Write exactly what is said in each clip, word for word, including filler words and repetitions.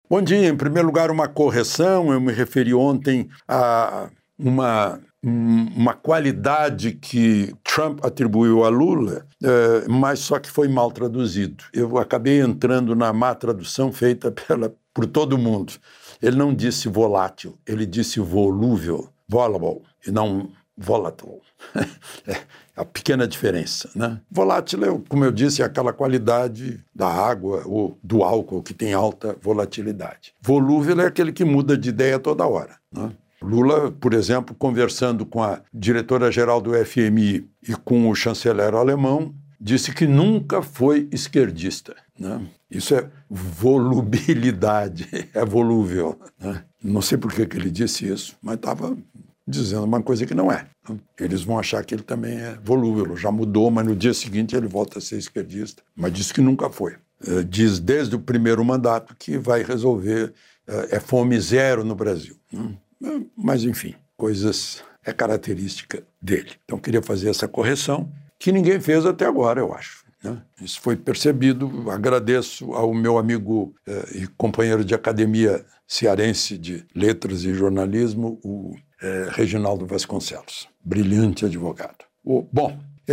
Bom dia. Em primeiro lugar, uma correção. Eu me referi ontem a uma, uma qualidade que Trump atribuiu a Lula, é, mas só que foi mal traduzido. Eu acabei entrando na má tradução feita pela, por todo mundo. Ele não disse volátil, ele disse volúvel, volatile, e não volatile. É a pequena diferença, né? Volátil, é, como eu disse, é aquela qualidade da água ou do álcool que tem alta volatilidade. Volúvel é aquele que muda de ideia toda hora, né? Lula, por exemplo, conversando com a diretora-geral do F M I e com o chanceler alemão, disse que nunca foi esquerdista, né? Isso é volubilidade, é volúvel, né? Não sei por que que ele disse isso, mas estava dizendo uma coisa que não é. Eles vão achar que ele também é volúvel, já mudou, mas no dia seguinte ele volta a ser esquerdista, mas disse que nunca foi. Diz desde o primeiro mandato que vai resolver, é fome zero no Brasil. Mas, enfim, coisas, é característica dele. Então, queria fazer essa correção, que ninguém fez até agora, eu acho, né? Isso foi percebido. Agradeço ao meu amigo eh, e companheiro de academia cearense de letras e jornalismo, o eh, Reginaldo Vasconcelos, brilhante advogado. O, bom,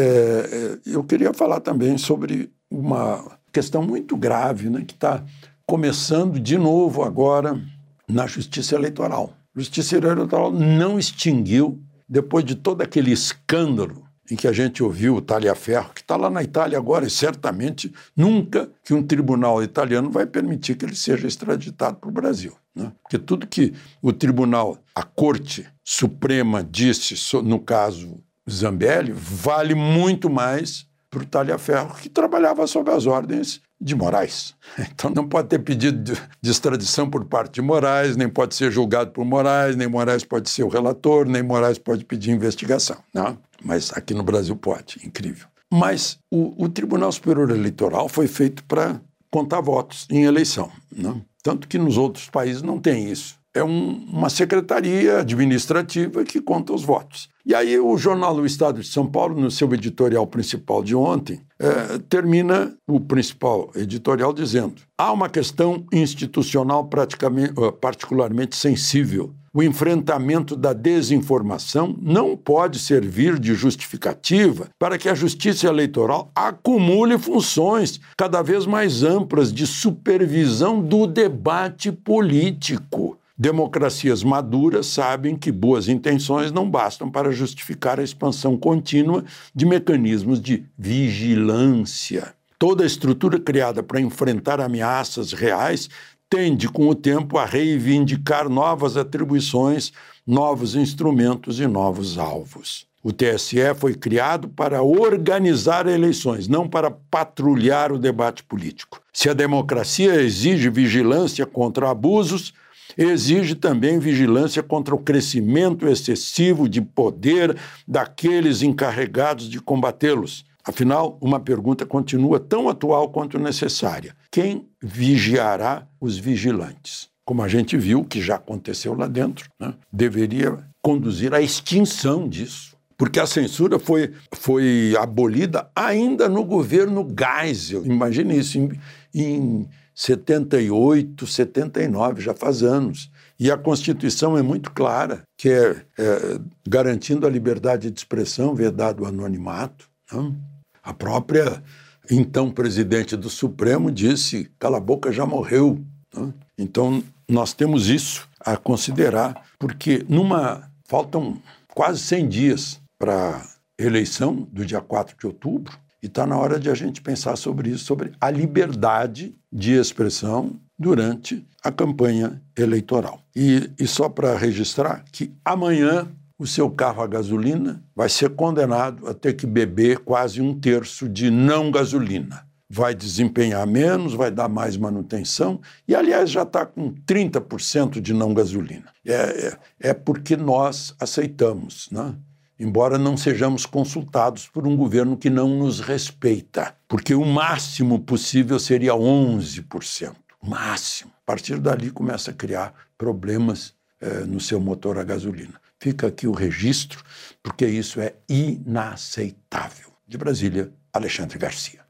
eh, eu queria falar também sobre uma questão muito grave, né, que está começando de novo agora na Justiça Eleitoral. A Justiça Eleitoral não extinguiu, depois de todo aquele escândalo em que a gente ouviu o Taliaferro, que está lá na Itália agora, e certamente nunca que um tribunal italiano vai permitir que ele seja extraditado para o Brasil, né? Porque tudo que o tribunal, a Corte Suprema disse, no caso Zambelli, vale muito mais para o Taliaferro, que trabalhava sob as ordens de Moraes. Então não pode ter pedido de, de extradição por parte de Moraes, nem pode ser julgado por Moraes, nem Moraes pode ser o relator, nem Moraes pode pedir investigação, não? Mas aqui no Brasil pode, incrível. Mas o, o Tribunal Superior Eleitoral foi feito para contar votos em eleição, não? Tanto que nos outros países não tem isso. É um, uma secretaria administrativa que conta os votos. E aí o jornal O Estado de São Paulo, no seu editorial principal de ontem, é, termina o principal editorial dizendo: há uma questão institucional praticamente, particularmente sensível. O enfrentamento da desinformação não pode servir de justificativa para que a Justiça Eleitoral acumule funções cada vez mais amplas de supervisão do debate político. Democracias maduras sabem que boas intenções não bastam para justificar a expansão contínua de mecanismos de vigilância. Toda a estrutura criada para enfrentar ameaças reais tende, com o tempo, a reivindicar novas atribuições, novos instrumentos e novos alvos. O T S E foi criado para organizar eleições, não para patrulhar o debate político. Se a democracia exige vigilância contra abusos, exige também vigilância contra o crescimento excessivo de poder daqueles encarregados de combatê-los. Afinal, uma pergunta continua tão atual quanto necessária: quem vigiará os vigilantes? Como a gente viu, que já aconteceu lá dentro, né? Deveria conduzir à extinção disso, porque a censura foi, foi abolida ainda no governo Geisel. Imagine isso, em, em setenta e oito, setenta e nove, já faz anos. E a Constituição é muito clara, que é, é garantindo a liberdade de expressão, vedado o anonimato, né? A própria, então, presidente do Supremo disse: cala a boca, já morreu, né? Então, nós temos isso a considerar, porque numa, faltam quase cem dias para a eleição do dia quatro de outubro, e está na hora de a gente pensar sobre isso, sobre a liberdade de expressão durante a campanha eleitoral. E, e só para registrar que amanhã o seu carro a gasolina vai ser condenado a ter que beber quase um terço de não gasolina. Vai desempenhar menos, vai dar mais manutenção e, aliás, já está com trinta por cento de não gasolina. É, é, é porque nós aceitamos, né? Embora não sejamos consultados por um governo que não nos respeita, porque o máximo possível seria onze por cento. Máximo. A partir dali começa a criar problemas eh, no seu motor a gasolina. Fica aqui o registro, porque isso é inaceitável. De Brasília, Alexandre Garcia.